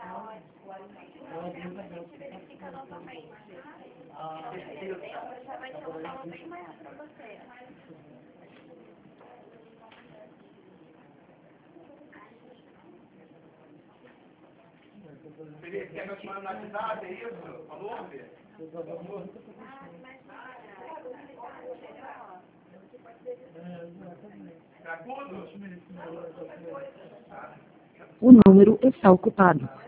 verifica novamente. Já vai ter um saldo bem maior para você. Felipe, quer meu plano no WhatsApp, é isso? Falou, Fê? Pra tudo? O número está ocupado.